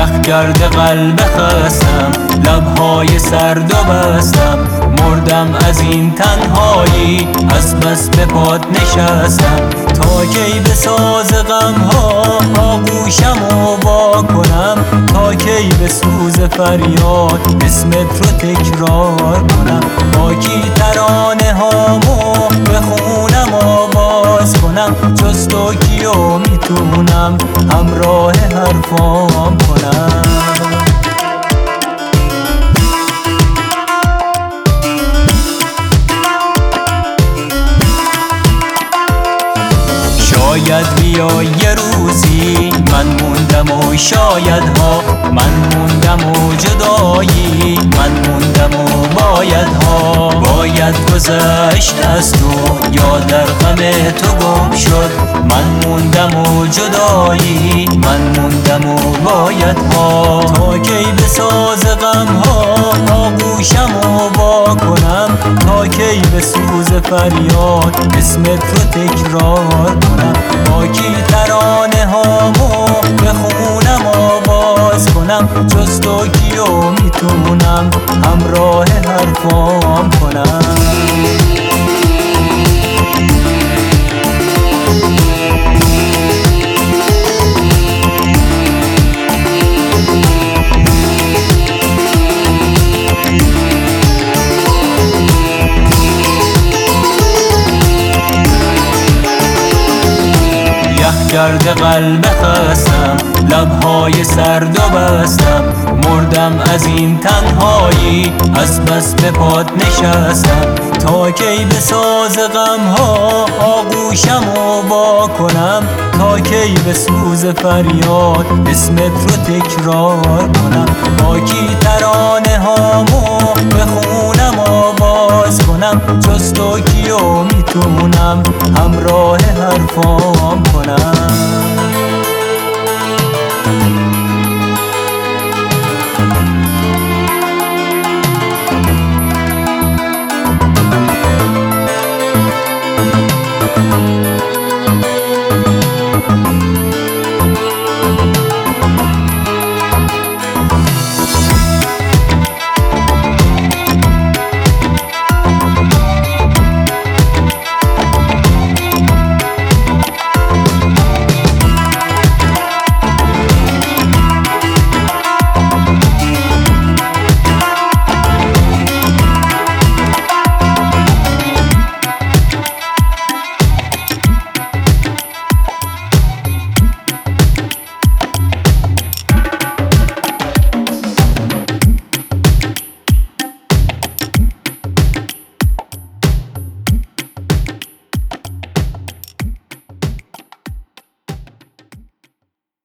یخگرد قلب خستم، لبهای سرد و بستم، مردم از این تنهایی، از بس به پات نشستم. تا کی به ساز غمها آغوشم و وا کنم، تا کی به سوز فریاد اسمت رو تکرار کنم. با کی ترانه هامو بخونم آواز کنم، جز تو کیو میتونم همراه حرفام کنم. شاید بیا یه روزی من موندم و شاید ها من موندم و جدایی من موندم و باید ها باید گذشت از تو یا در غم تو گم شد. من موندم و جدایی من موندم و باید ها. تا کی به ساز غم ها آغوشم و وا کنم، تا کی به سوز فریاد اسمت رو تکرار کنم. با کی ترانه هامو بخونم آواز کنم، جز تو کیو میتونم همراه حرفام کنم. یخگرد قلب خستم، لبهای سرد و بستم، مردم از این تنهایی، از بس به پات نشستم. تا کی به ساز غمها آغوشم و وا کنم، تا کی به سوز فریاد اسمت رو تکرار کنم. با کی ترانه هامو بخونم آواز کنم، جز تو کیو میتونم همراه حرفام کنم.